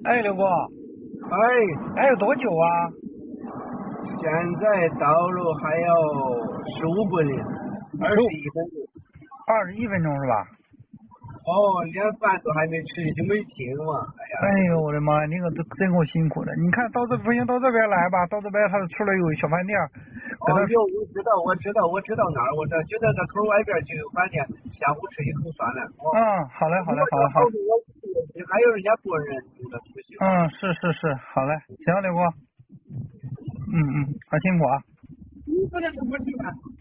哎，刘哥， 哎， 还有多久啊？ 现在道路还有15公里，21分钟。 21分钟是吧？ 哦，连饭都还没吃就没停嘛。哎呀， 哎呦我的妈，你可真够辛苦的。你看到这不行，到这边来吧，到这边它出来有小饭店，搁那哦，有，我知道哪儿，就在那口外边就有饭店，下午吃一口算了。哦， 好嘞，好嘞， 我这好嘞，好， 后面还有人家多人住的不行。 是，好嘞，行，刘哥，好辛苦啊。 你不能这么吃饭。